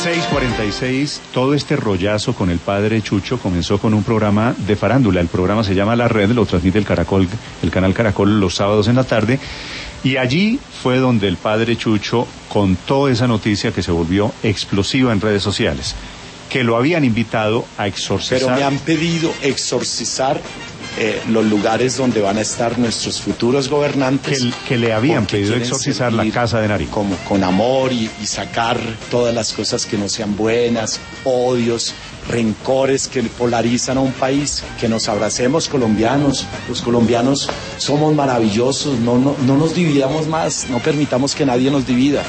6:46, todo este rollazo con el padre Chucho comenzó con un programa de farándula. El programa se llama La Red, lo transmite el Caracol, el canal Caracol, los sábados en la tarde. Y allí fue donde el padre Chucho contó esa noticia que se volvió explosiva en redes sociales, que lo habían invitado a exorcizar. Pero me han pedido exorcizar los lugares donde van a estar nuestros futuros gobernantes. Que le habían pedido exorcizar la Casa de Nariño. Como con amor y sacar todas las cosas que no sean buenas, odios, rencores que polarizan a un país, que nos abracemos colombianos. Los colombianos somos maravillosos, no nos dividamos más, no permitamos que nadie nos divida.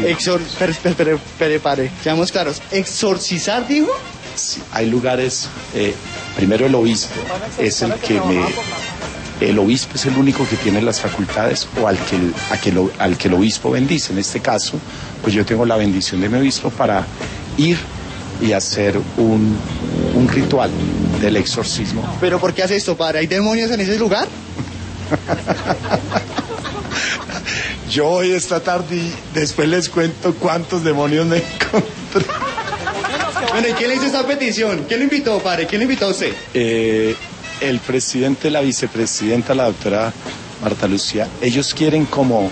Pare, seamos claros, ¿exorcizar dijo? Sí, hay lugares, primero el obispo es el que el obispo es el único que tiene las facultades o al que el obispo bendice. En este caso, pues yo tengo la bendición de mi obispo para ir y hacer un ritual del exorcismo. ¿Pero por qué hace esto, padre? ¿Hay demonios en ese lugar? Yo voy esta tarde y después les cuento cuántos demonios me encontré. Bueno, ¿y quién le hizo esta petición? ¿Quién lo invitó, padre? ¿Quién lo invitó a usted? El presidente, la vicepresidenta, la doctora Marta Lucía. Ellos quieren como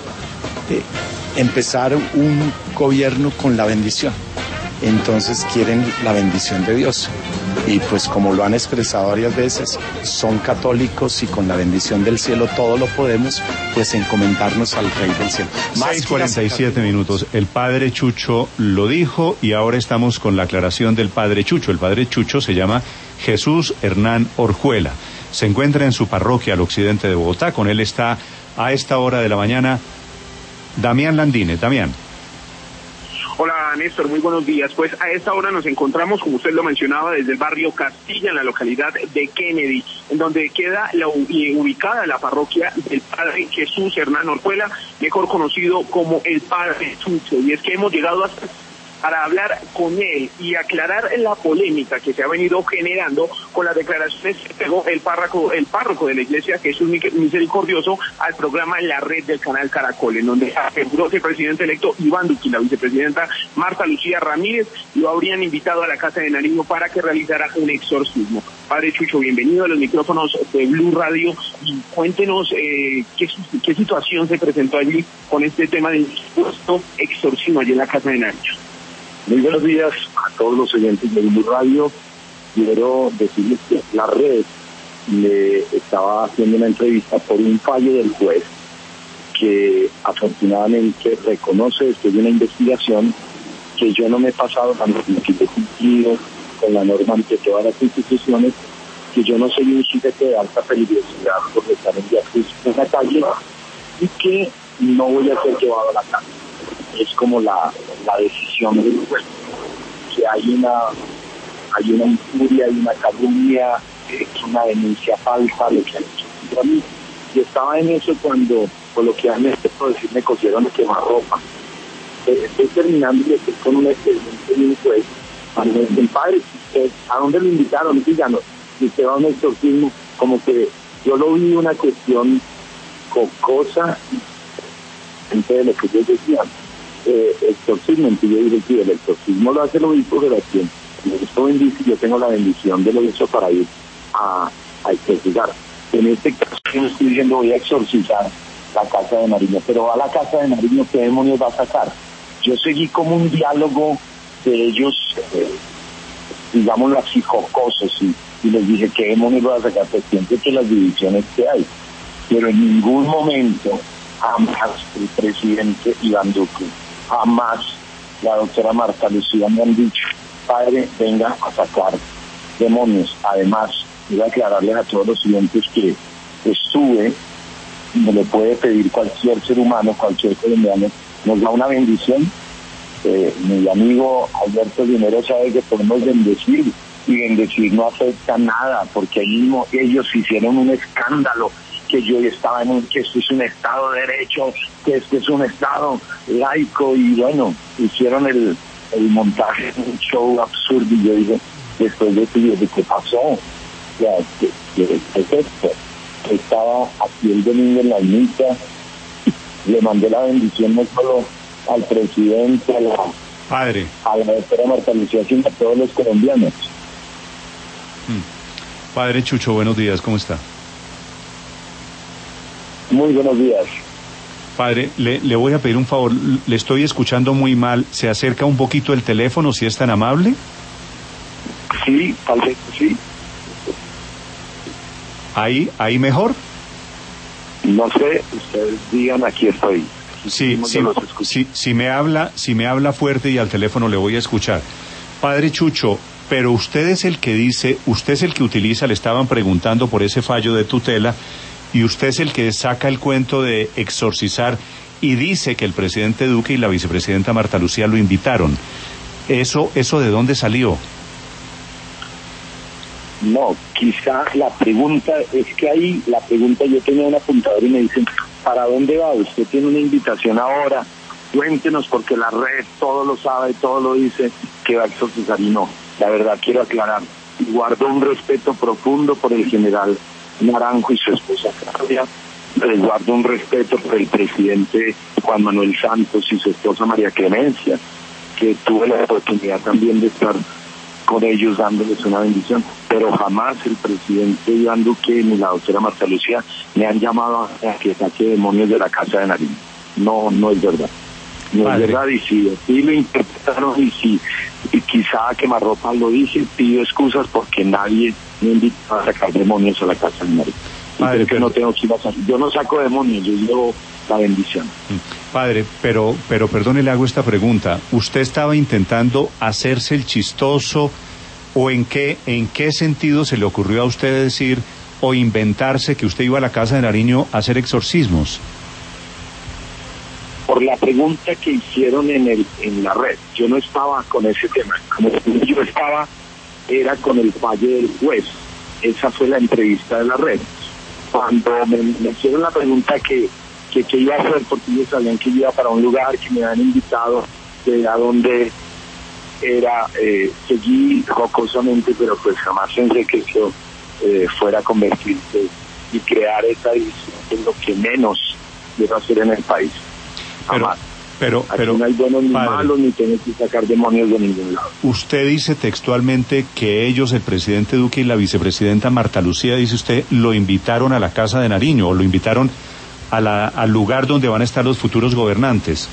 empezar un gobierno con la bendición. Entonces quieren la bendición de Dios. Y pues como lo han expresado varias veces, son católicos y con la bendición del cielo todo lo podemos, pues encomendarnos al Rey del Cielo. 6:47. El padre Chucho lo dijo y ahora estamos con la aclaración del padre Chucho. El padre Chucho se llama Jesús Hernán Orjuela. Se encuentra en su parroquia al occidente de Bogotá. Con él está a esta hora de la mañana Damián Landines. Damián. Hola Néstor, muy buenos días. Pues a esta hora nos encontramos, como usted lo mencionaba, desde el barrio Castilla, en la localidad de Kennedy, en donde queda ubicada la parroquia del padre Jesús Hernán Orjuela, mejor conocido como el padre Chucho. Y es que hemos llegado hasta para hablar con él y aclarar la polémica que se ha venido generando con las declaraciones que pegó el párroco de la iglesia Jesús Misericordioso al programa La Red del canal Caracol, en donde aseguró que el presidente electo Iván Duque y la vicepresidenta Marta Lucía Ramírez lo habrían invitado a la Casa de Nariño para que realizara un exorcismo. Padre Chucho, bienvenido a los micrófonos de Blue Radio y cuéntenos qué situación se presentó allí con este tema del supuesto exorcismo allí en la Casa de Nariño. Muy buenos días a todos los oyentes de Blue Radio. Quiero decirles que La Red le estaba haciendo una entrevista por un fallo del juez que afortunadamente reconoce después de una investigación que yo no me he pasado tan que he cumplido con la norma ante todas las instituciones, que yo no soy un sujeto de alta peligrosidad por estar en la calle y que no voy a ser llevado a la cárcel. Es como la decisión del juez, que hay una injuria, hay una calumnia, una denuncia falsa, lo que han hecho contra mí. Y estaba en eso cuando, coloquialmente, por decir, me cogieron de quemarropa. Estoy terminando y estoy con un expediente de un juez. Cuando me dicen, padre, ¿a dónde lo invitaron? Díganos, si usted va a un exorcismo, como que yo lo vi una cuestión jocosa de lo que ellos decían. Exorcismo, entonces yo dije, sí, el exorcismo lo hace el obispo, pero aquí el obispo bendice, yo tengo la bendición del obispo para ir a exorcizar. En este caso yo estoy diciendo, voy a exorcizar la Casa de Nariño, pero a la Casa de Nariño, ¿qué demonios va a sacar? Yo seguí como un diálogo de ellos, digámoslo así, jocosos, y les dije, ¿qué demonios va a sacar? Pues siempre que las divisiones que hay, pero en ningún momento jamás el presidente Iván Duque, jamás la doctora Marta Lucía me han dicho, padre, venga a sacar demonios. Además, quiero aclararles a todos los siguientes que estuve, me lo puede pedir cualquier ser humano, cualquier colombiano, nos da una bendición. Mi amigo Alberto Dinero sabe que podemos bendecir, y bendecir no afecta nada, porque ahí mismo ellos hicieron un escándalo, que yo estaba que esto es un Estado de Derecho, que este es un Estado laico, y bueno, hicieron el montaje, un show absurdo, y yo dije, después de ¿qué pasó? O sea, ¿qué es esto? Estaba aquí el domingo en la misa, le mandé la bendición no solo al presidente, Padre. A la doctora Marta Lucía, sino a todos los colombianos. Padre Chucho, buenos días, ¿cómo está? Muy buenos días. Padre, le voy a pedir un favor, le estoy escuchando muy mal, ¿se acerca un poquito el teléfono si es tan amable? Sí, tal vez sí. ¿Ahí mejor? No sé, ustedes digan, aquí estoy. Si me habla fuerte y al teléfono le voy a escuchar. Padre Chucho, pero usted es el que dice, usted es el que utiliza, le estaban preguntando por ese fallo de tutela, y usted es el que saca el cuento de exorcizar y dice que el presidente Duque y la vicepresidenta Marta Lucía lo invitaron. ¿Eso de dónde salió? No, quizá la pregunta es que ahí, yo tenía un apuntador y me dicen, ¿para dónde va? Usted tiene una invitación ahora, cuéntenos, porque la red todo lo sabe, todo lo dice, que va a exorcizar. Y no, la verdad quiero aclarar, guardo un respeto profundo por el general Naranjo y su esposa Claudia, guardo un respeto por el presidente Juan Manuel Santos y su esposa María Clemencia, que tuve la oportunidad también de estar con ellos dándoles una bendición, pero jamás el presidente Iván Duque ni la doctora Marta Lucía me han llamado a que saque demonios de la casa de Nariño. No es verdad. No es verdad, y si lo interpretaron y quizá a quemarropa lo dije, pido excusas porque nadie me invitó a sacar demonios a la casa de Nariño. Padre, pero no tengo que ir a sacar. Yo no saco demonios, yo llevo la bendición. Padre, pero perdone, le hago esta pregunta. ¿Usted estaba intentando hacerse el chistoso o en qué sentido se le ocurrió a usted decir o inventarse que usted iba a la casa de Nariño a hacer exorcismos? Por la pregunta que hicieron en la red, yo no estaba con ese tema. Como yo estaba, era con el fallo del juez. Esa fue la entrevista de la red. Cuando me hicieron la pregunta que iba a hacer, porque ellos sabían que yo iba para un lugar, que me habían invitado, a donde era, seguí jocosamente, pero pues jamás pensé que eso fuera a convertirse y crear esa división en lo que menos quiero hacer en el país. Jamás. Pero aquí no hay buenos ni malos, ni tengo que sacar demonios de ningún lado. Usted dice textualmente que ellos, el presidente Duque y la vicepresidenta Marta Lucía, dice usted, lo invitaron a la casa de Nariño, o lo invitaron al lugar donde van a estar los futuros gobernantes.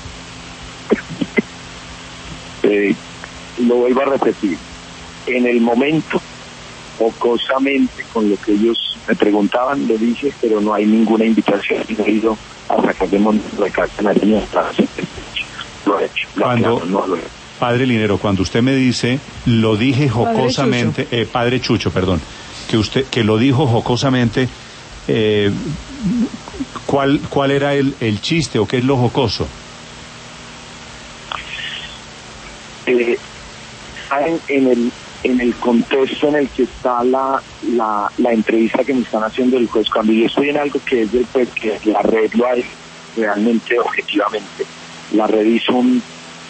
Lo vuelvo a repetir. En el momento, jocosamente, con lo que ellos me preguntaban, lo dije, pero no hay ninguna invitación. No he ido a sacar demonios de la casa de Nariño. Lo he hecho. No lo he hecho. Padre Linero, cuando usted me dice, lo dije jocosamente, Padre Chucho, perdón, que lo dijo jocosamente, ¿cuál era el chiste o qué es lo jocoso? En el contexto en el que está la entrevista que me están haciendo el juez, cuando yo estoy en algo que es del juez, que la red lo hace realmente objetivamente. La red hizo un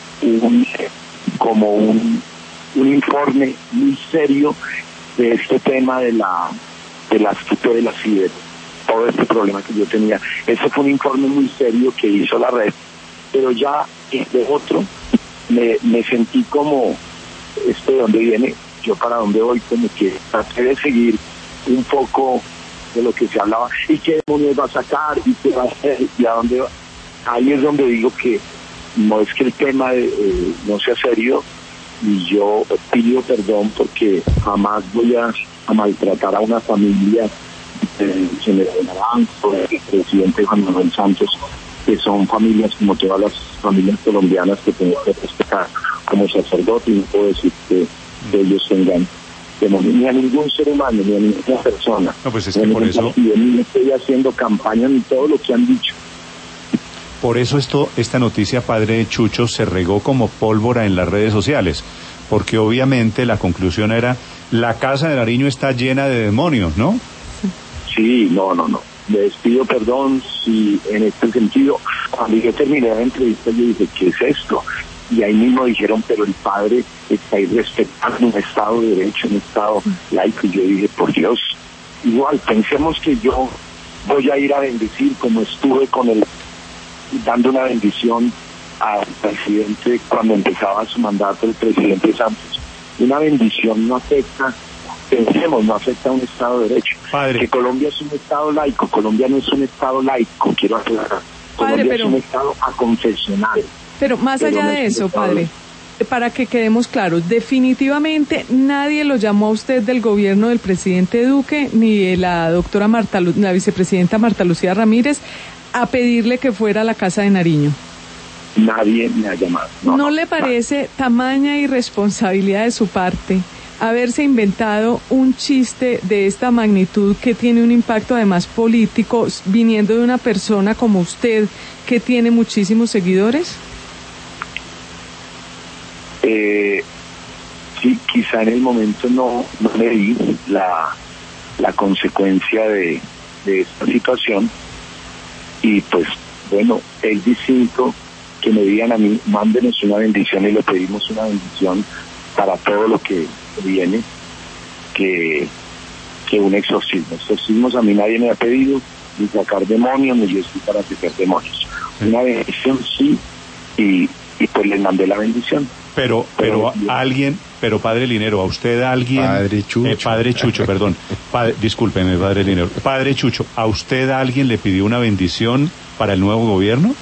informe muy serio de este tema de las tutelas y de todo este problema que yo tenía. Ese fue un informe muy serio que hizo la red, pero ya de otro me sentí como, ¿de dónde viene? Yo para dónde voy, como que traté de seguir un poco de lo que se hablaba, y qué demonios va a sacar, y qué va a hacer, y a dónde va. Ahí es donde digo que no es que el tema no sea serio, y yo pido perdón porque jamás voy a maltratar a una familia del general Naranjo, del presidente Juan Manuel Santos, que son familias como todas las familias colombianas que tengo que respetar como sacerdote, y no puedo decir que ellos tengan ni a ningún ser humano, ni a ninguna persona. No, pues es que por eso... Yo ni estoy haciendo campaña ni todo lo que han dicho. Por eso esta noticia, Padre Chucho, se regó como pólvora en las redes sociales, porque obviamente la conclusión era, la casa de Nariño está llena de demonios, ¿no? Sí, no. Les pido perdón si en este sentido, cuando yo terminé la entrevista, yo dije, ¿qué es esto? Y ahí mismo dijeron, pero el padre está irrespetando un Estado de Derecho, un Estado laico. Y yo dije, por Dios, igual, pensemos que yo voy a ir a bendecir como estuve dando una bendición al presidente cuando empezaba su mandato, el presidente Santos. Una bendición no afecta, pensemos, no afecta a un Estado de Derecho. Padre. Que Colombia es un Estado laico, Colombia no es un Estado laico, quiero aclarar. Colombia es un Estado aconfesional. Pero más allá de eso, padre, para que quedemos claros, definitivamente nadie lo llamó a usted del gobierno del presidente Duque ni de la doctora la vicepresidenta Marta Lucía Ramírez a pedirle que fuera a la Casa de Nariño. Nadie me ha llamado. ¿No le parece tamaña irresponsabilidad de su parte haberse inventado un chiste de esta magnitud que tiene un impacto además político viniendo de una persona como usted que tiene muchísimos seguidores? Sí, quizá en el momento no le di la consecuencia de esta situación, y pues bueno, es distinto que me digan a mí, mándenos una bendición, y le pedimos una bendición para todo lo que viene, que un exorcismo. Exorcismos a mí nadie me ha pedido, ni sacar demonios, ni yo estoy para sacar demonios. Una bendición sí, y pues les mandé la bendición. Pero Padre Linero, a usted alguien... Padre Chucho, perdón. Discúlpeme, Padre Linero. Padre Chucho, ¿a usted alguien le pidió una bendición para el nuevo gobierno?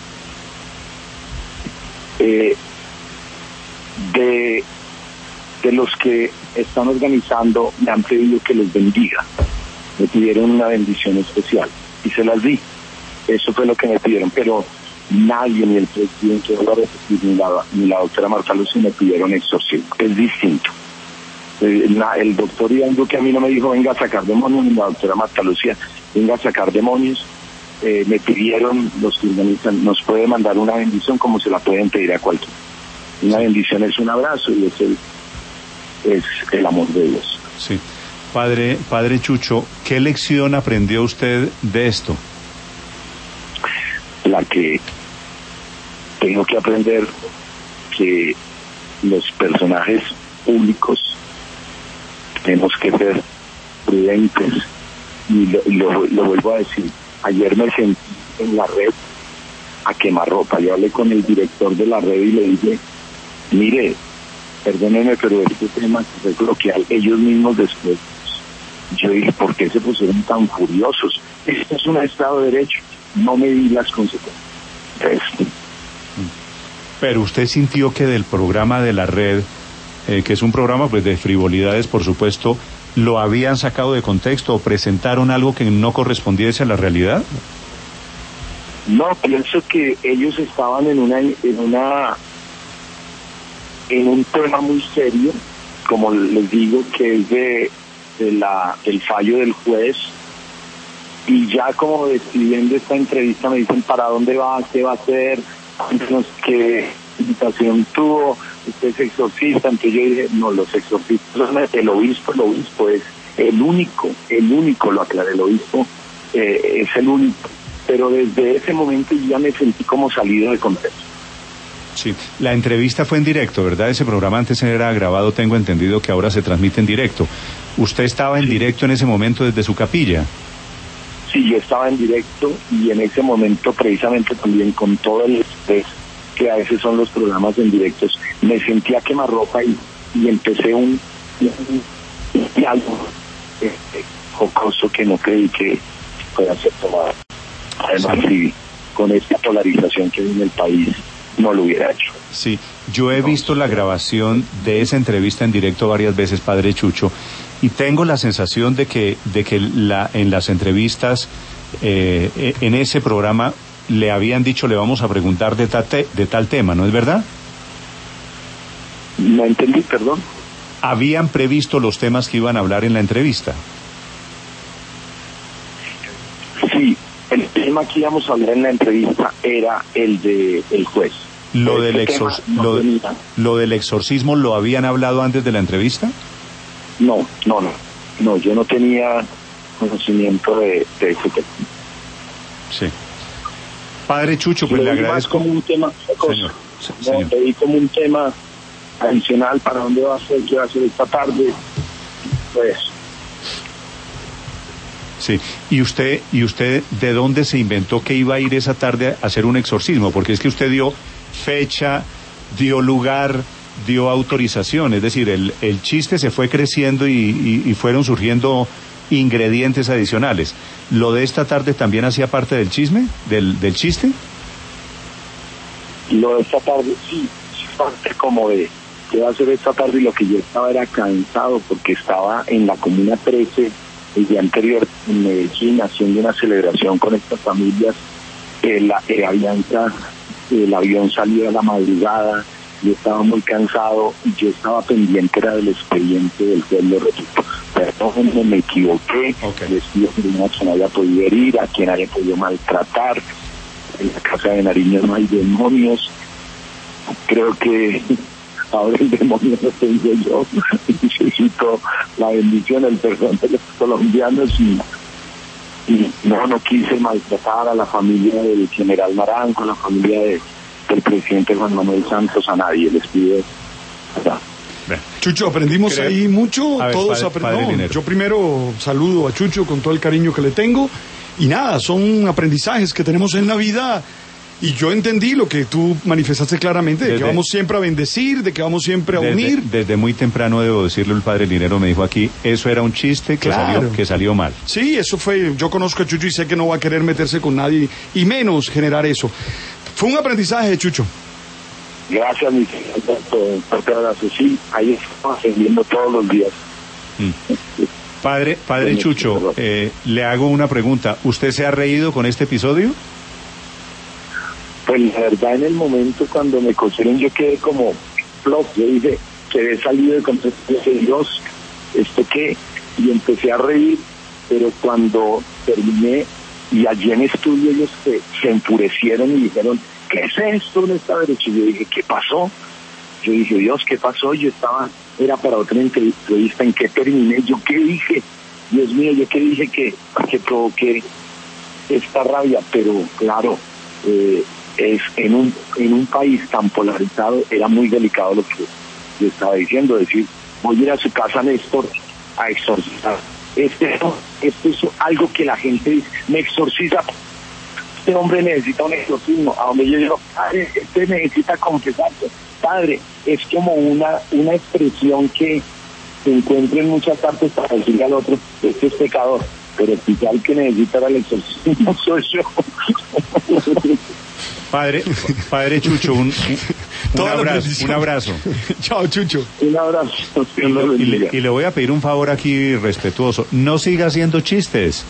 De los que están organizando, me han pedido que les bendiga. Me pidieron una bendición especial y se las di. Eso fue lo que me pidieron, pero nadie, ni el presidente, ni la doctora Marta Lucía me pidieron exorcismo. Es distinto. El doctor Iván Duque a mí no me dijo venga a sacar demonios, ni la doctora Marta Lucía venga a sacar demonios. Me pidieron, los que organizan, nos puede mandar una bendición como se la pueden pedir a cualquiera. Una bendición es un abrazo y es el amor de Dios. Sí. Padre Chucho, ¿qué lección aprendió usted de esto? La que tengo que aprender, que los personajes públicos tenemos que ser prudentes, y lo vuelvo a decir. Ayer me sentí en la red a quemarropa. Yo hablé con el director de la red y le dije, mire, perdónenme, pero este tema que es coloquial, ellos mismos después, yo dije, ¿por qué se pusieron tan furiosos? Esto es un Estado de Derecho, no me di las consecuencias. Pero usted sintió que del programa de la red, que es un programa pues de frivolidades, por supuesto, ¿lo habían sacado de contexto o presentaron algo que no correspondiese a la realidad? No, pienso que ellos estaban en un tema muy serio, como les digo, que es del fallo del juez, y ya como despidiendo esta entrevista me dicen ¿para dónde va? ¿Qué va a hacer? ¿Qué invitación tuvo? Usted es exorcista. Entonces yo dije, no, los exorcistas, el obispo es el único, lo aclaré, el obispo es el único, pero desde ese momento ya me sentí como salido de contexto. Sí, la entrevista fue en directo, ¿verdad? Ese programa antes era grabado, tengo entendido que ahora se transmite en directo. ¿Usted estaba en directo en ese momento desde su capilla? Sí, yo estaba en directo, y en ese momento precisamente también con todo el estrés que a veces son los programas en directos, me sentía quemarropa y empecé un algo jocoso que no creí que fuera a ser tomado. Además, sí, con esta polarización que hay en el país, no lo hubiera hecho. Sí, yo he visto la grabación de esa entrevista en directo varias veces, Padre Chucho, y tengo la sensación de que en las entrevistas, en ese programa, le habían dicho, le vamos a preguntar de tal tema, ¿no es verdad? No entendí, perdón. ¿Habían previsto los temas que iban a hablar en la entrevista? Sí, el tema que íbamos a hablar en la entrevista era el juez. ¿Lo del exorcismo lo habían hablado antes de la entrevista? No, yo no tenía conocimiento de ese tema. Sí. Padre Chucho, pues le agradezco. Como un tema, señor. Pedí como un tema adicional para dónde va a ser, qué va a hacer esta tarde, pues. Sí, y usted, ¿de dónde se inventó que iba a ir esa tarde a hacer un exorcismo? Porque es que usted dio fecha, dio lugar, dio autorización. Es decir, el chiste se fue creciendo y fueron surgiendo ingredientes adicionales. ¿Lo de esta tarde también hacía parte del chisme, del chiste? Lo de esta tarde, sí, parte como de qué va a hacer esta tarde, y lo que yo estaba era cansado porque estaba en la Comuna 13 el día anterior en Medellín haciendo una celebración con estas familias. El avión salió a la madrugada, yo estaba muy cansado y yo estaba pendiente era del expediente del juez. Lo repito, perdón, me equivoqué, les pido que no haya podido herir, a quien haya podido maltratar. En la casa de Nariño no hay demonios. Creo que ahora el demonio lo tengo yo. Necesito la bendición, el perdón de los colombianos, y no quise maltratar a la familia del general Naranjo, a la familia del presidente Juan Manuel Santos, a nadie. Les pido. Chucho, aprendimos ahí mucho, todos aprendimos. Yo primero saludo a Chucho con todo el cariño que le tengo, y nada, son aprendizajes que tenemos en la vida, y yo entendí lo que tú manifestaste claramente, de que vamos siempre a bendecir, de que vamos siempre a unir. Desde muy temprano, debo decirlo, el padre Linero me dijo aquí, eso era un chiste que salió mal. Sí, eso fue, yo conozco a Chucho y sé que no va a querer meterse con nadie, y menos generar eso. Fue un aprendizaje, Chucho. Gracias, mi señor, un fuerte abrazo. Sí, ahí estamos aprendiendo todos los días. Padre Chucho, le hago una pregunta. ¿Usted se ha reído con este episodio? Pues la verdad, en el momento cuando me cosieron yo quedé como flop. Yo dije que había salido de contexto de Dios, ¿esto qué? Y empecé a reír, pero cuando terminé y allí en estudio ellos se enfurecieron y dijeron, ¿qué es esto? No está derecho. Y yo dije, ¿qué pasó? Yo dije, Dios, ¿qué pasó? Era para otra entrevista. ¿En qué terminé? ¿Yo qué dije? Dios mío, ¿yo qué dije que provoqué esta rabia? Pero claro, es en un país tan polarizado, era muy delicado lo que yo estaba diciendo, decir, voy a ir a su casa, Néstor, a exorcizar. Esto es algo que la gente dice, me exorciza. Este hombre necesita un exorcismo. A donde yo digo, padre, necesita confesarse. Padre, es como una expresión que se encuentra en muchas partes para decirle al otro, este es pecador, pero quizá el que necesita el exorcismo soy yo. Padre Chucho, un abrazo. Chao, Chucho. Un abrazo. Y le voy a pedir un favor aquí respetuoso. No siga haciendo chistes.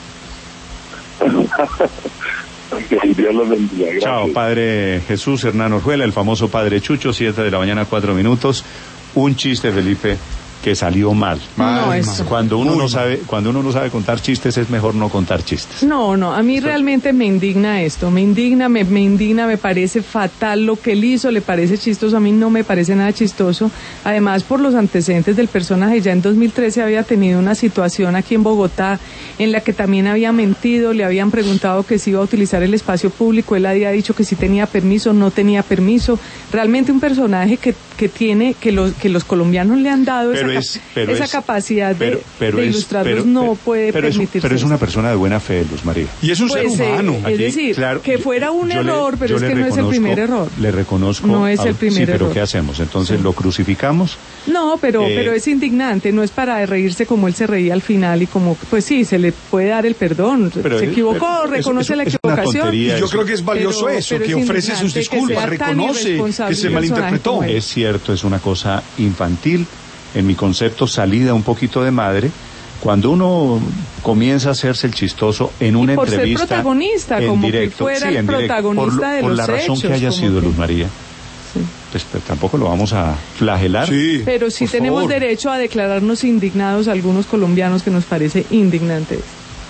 Dios los bendiga. Gracias. Chao, Padre Jesús Hernán Orjuela, el famoso Padre Chucho, 7:00 a.m, 4 minutos. Un chiste, Felipe, que salió mal. Cuando uno no sabe contar chistes, es mejor no contar chistes. No, a mí realmente me indigna esto, me indigna, me parece fatal lo que él hizo, le parece chistoso, a mí no me parece nada chistoso, además por los antecedentes del personaje. Ya en 2013 había tenido una situación aquí en Bogotá en la que también había mentido, le habían preguntado que si iba a utilizar el espacio público, él había dicho que si tenía permiso, no tenía permiso, realmente un personaje que los colombianos le han dado esa capacidad de ilustrarlos, no puede permitirse. Pero es una persona de buena fe, Luz María. Y es un ser humano. Es decir, claro, que fuera un error, pero es que no es el primer error. Le reconozco. No es el primer error. Sí, pero ¿qué hacemos? Entonces, ¿lo crucificamos? No, pero es indignante, no es para reírse como él se reía al final y como, pues sí, se le puede dar el perdón. Se equivocó, reconoce la equivocación. Y yo creo que es valioso que ofrece sus disculpas, reconoce que se malinterpretó. Es cierto, es una cosa infantil. En mi concepto, salida un poquito de madre, cuando uno comienza a hacerse el chistoso en una entrevista, ser protagonista, en como directo, que fuera el protagonista de los hechos. Por la razón que haya sido, Luz María. Sí. Pues tampoco lo vamos a flagelar. Sí, pero sí tenemos derecho a declararnos indignados algunos colombianos, que nos parece indignante.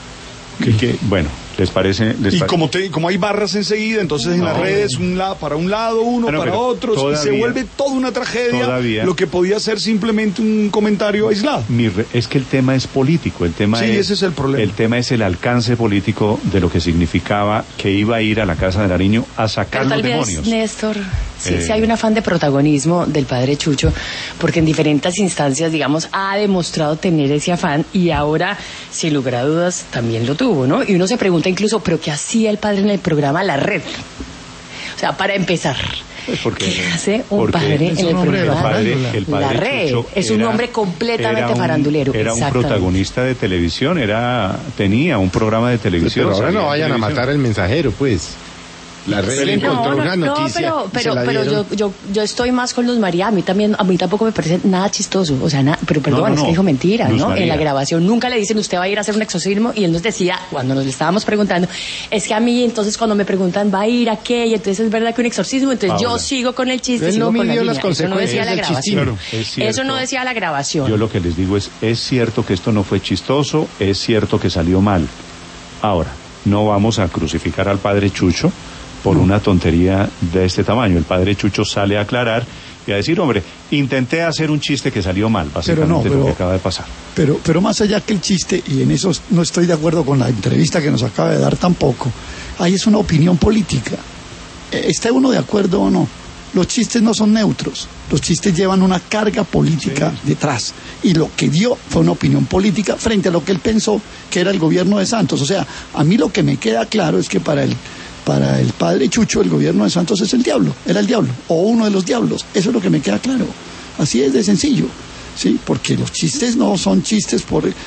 Bueno, ¿les parece? Como hay barras enseguida, entonces en las redes, para un lado, uno para otro, y se vuelve toda una tragedia, lo que podía ser simplemente un comentario aislado. Es que el tema es político, ese es el problema. El tema es el alcance político de lo que significaba que iba a ir a la casa de Nariño a sacar los demonios. Néstor, sí hay un afán de protagonismo del padre Chucho, porque en diferentes instancias, digamos, ha demostrado tener ese afán, y ahora, sin lugar a dudas, también lo tuvo, ¿no? Y uno se pregunta incluso, ¿pero qué hacía el padre en el programa La Red? O sea, para empezar, ¿Qué hace un padre en el programa? La Red es un hombre completamente farandulero. Era un protagonista de televisión, tenía un programa de televisión. Pero ahora no vayan a matar al mensajero, pues. La Red le encontró una noticia. Pero yo estoy más con Luz María. A mí tampoco me parece nada chistoso. O sea, pero perdón, es que dijo mentira, ¿no? En la grabación nunca le dicen usted va a ir a hacer un exorcismo, y él nos decía, cuando nos le estábamos preguntando, es que a mí, entonces cuando me preguntan va a ir a qué, y entonces es verdad que un exorcismo, entonces yo sigo con el chiste, sigo con la línea. Eso no decía la grabación. Eso no decía la grabación. Yo lo que les digo es cierto que esto no fue chistoso, es cierto que salió mal. Ahora, no vamos a crucificar al padre Chucho por una tontería de este tamaño. El padre Chucho sale a aclarar y a decir, hombre, intenté hacer un chiste que salió mal, básicamente lo que acaba de pasar. Pero más allá que el chiste, y en eso no estoy de acuerdo con la entrevista que nos acaba de dar tampoco, ahí es una opinión política. ¿Está uno de acuerdo o no? Los chistes no son neutros, los chistes llevan una carga política detrás, y lo que dio fue una opinión política frente a lo que él pensó que era el gobierno de Santos. O sea, a mí lo que me queda claro es que para el padre Chucho el gobierno de Santos es el diablo, era el diablo, o uno de los diablos. Eso es lo que me queda claro. Así es de sencillo, ¿sí? Porque los chistes no son chistes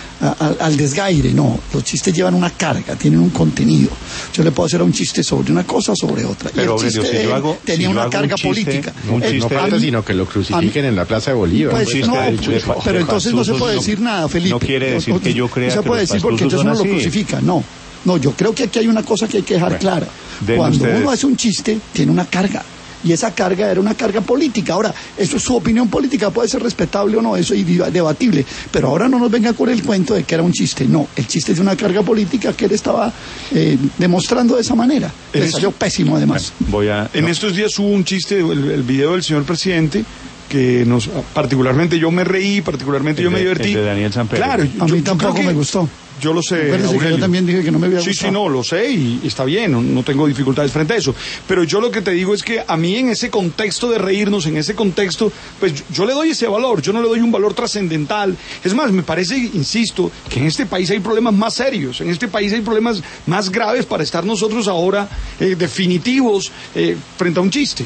al desgaire, no. Los chistes llevan una carga, tienen un contenido. Yo le puedo hacer un chiste sobre una cosa, sobre otra. Pero y el chiste tenía una carga política. No falta sino que lo crucifiquen en la Plaza de Bolívar. Pues no, pero entonces no se puede decir nada, Felipe. No quiere decir que yo crea que no se puede decir porque entonces uno lo crucifica, no. No, yo creo que aquí hay una cosa que hay que dejar clara. Cuando uno hace un chiste, tiene una carga. Y esa carga era una carga política. Ahora, eso es su opinión política, puede ser respetable o no, eso es debatible. Pero ahora no nos venga con el cuento de que era un chiste. No, el chiste es de una carga política que él estaba demostrando de esa manera. Le salió pésimo, además. En estos días hubo un chiste, el video del señor presidente, que particularmente yo me reí, particularmente yo me divertí. El de Daniel Samper. Claro, a mí tampoco me gustó. Yo lo sé, que yo también dije que no me había gustado. Sí, no, lo sé y está bien, no tengo dificultades frente a eso. Pero yo lo que te digo es que a mí en ese contexto de reírnos, en ese contexto, pues yo le doy ese valor, yo no le doy un valor trascendental. Es más, me parece, insisto, que en este país hay problemas más serios, en este país hay problemas más graves para estar nosotros ahora definitivos frente a un chiste.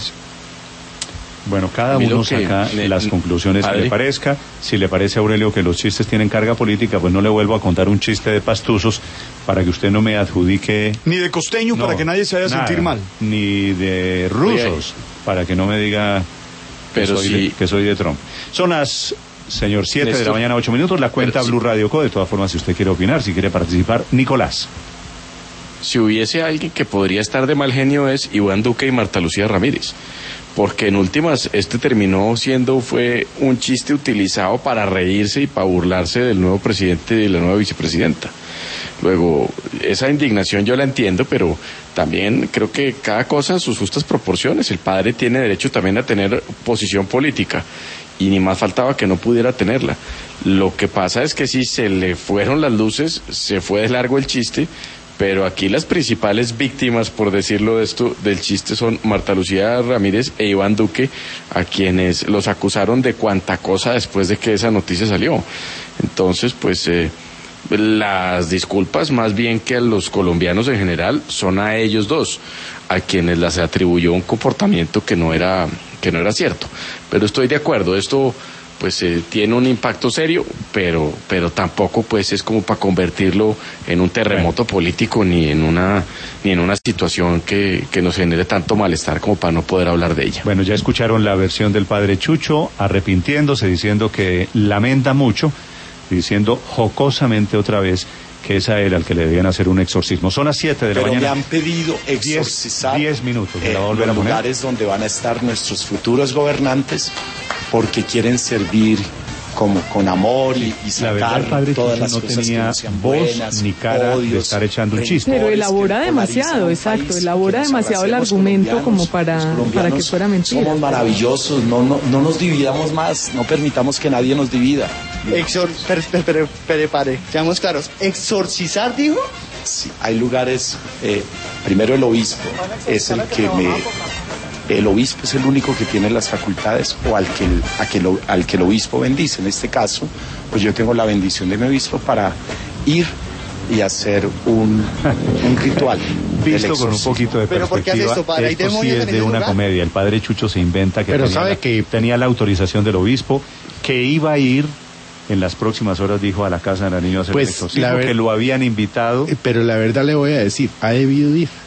Bueno, cada uno saca las conclusiones que le parezca. Si le parece a Aurelio que los chistes tienen carga política, pues no le vuelvo a contar un chiste de pastuzos para que usted no me adjudique... Ni de costeño, para que nadie se vaya a sentir mal. Ni de rusos, para que no me diga que soy de Trump. Son las, señor, 7 de la mañana, 8 minutos, la cuenta Blue Radio Co. De todas formas, si usted quiere opinar, si quiere participar, Nicolás. Si hubiese alguien que podría estar de mal genio es Iván Duque y Marta Lucía Ramírez. Porque en últimas fue un chiste utilizado para reírse y para burlarse del nuevo presidente y de la nueva vicepresidenta. Luego, esa indignación yo la entiendo, pero también creo que cada cosa en sus justas proporciones. El padre tiene derecho también a tener posición política, y ni más faltaba que no pudiera tenerla. Lo que pasa es que si se le fueron las luces, se fue de largo el chiste. Pero aquí las principales víctimas, por decirlo del chiste, son Marta Lucía Ramírez e Iván Duque, a quienes los acusaron de cuanta cosa después de que esa noticia salió. Entonces, pues, las disculpas, más bien que a los colombianos en general, son a ellos dos, a quienes las atribuyó un comportamiento que no era cierto. Pero estoy de acuerdo, esto pues tiene un impacto serio, pero tampoco pues es como para convertirlo en un terremoto político ni en una situación que nos genere tanto malestar como para no poder hablar de ella. Bueno, ya escucharon la versión del padre Chucho, arrepintiéndose, diciendo que lamenta mucho, diciendo jocosamente otra vez que es a él al que le debían hacer un exorcismo. Son las 7 de la mañana. Pero me han pedido exorcizar 10 minutos. Los lugares donde van a estar nuestros futuros gobernantes, porque quieren servir como con amor y sacar todas las cosas que no sean buenas, ni cara odios, de estar echando un chiste. Pero elabora demasiado, exacto, elabora demasiado el argumento como para que fuera mentira. Somos maravillosos, no nos dividamos más, no permitamos que nadie nos divida. Pare, seamos claros, ¿exorcizar dijo? Sí, hay lugares, primero el obispo es el que el obispo es el único que tiene las facultades, o al que el obispo bendice. En este caso, pues yo tengo la bendición de mi obispo para ir y hacer un ritual. Visto con un poquito de perspectiva, ¿pero por qué hace esto, padre? ¿Hay esto sí es de una comedia. El padre Chucho se inventa que, tenía la autorización del obispo, que iba a ir en las próximas horas, dijo, a la casa de Nariño a hacer el exorcismo, que lo habían invitado. Pero la verdad le voy a decir, ha debido ir.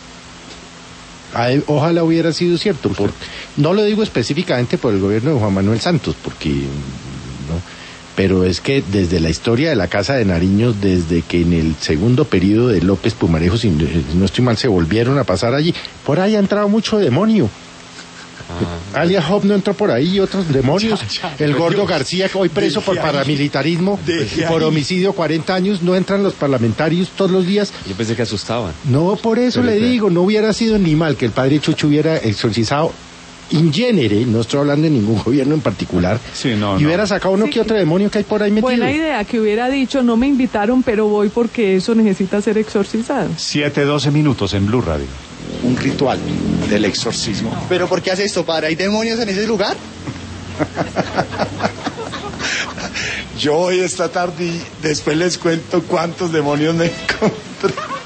Ojalá hubiera sido cierto. No lo digo específicamente por el gobierno de Juan Manuel Santos, porque no, pero es que desde la historia de la Casa de Nariño, desde que en el segundo periodo de López Pumarejo, si no estoy mal, se volvieron a pasar allí, por ahí ha entrado mucho demonio. Alias Job no entró por ahí y otros demonios. El Gordo García, hoy preso por paramilitarismo y por homicidio 40 años, no entran los parlamentarios todos los días. Yo pensé que asustaban. No, por eso le digo, no hubiera sido ni mal que el padre Chucho hubiera exorcizado in genere, no estoy hablando de ningún gobierno en particular, y hubiera sacado uno que otro demonio que hay por ahí metido. Buena idea, que hubiera dicho, no me invitaron, pero voy porque eso necesita ser exorcizado. 7:12 minutos en Blue Radio. Un ritual del exorcismo. ¿Pero por qué hace esto, padre? ¿Hay demonios en ese lugar? Yo voy esta tarde y después les cuento cuántos demonios me encontré.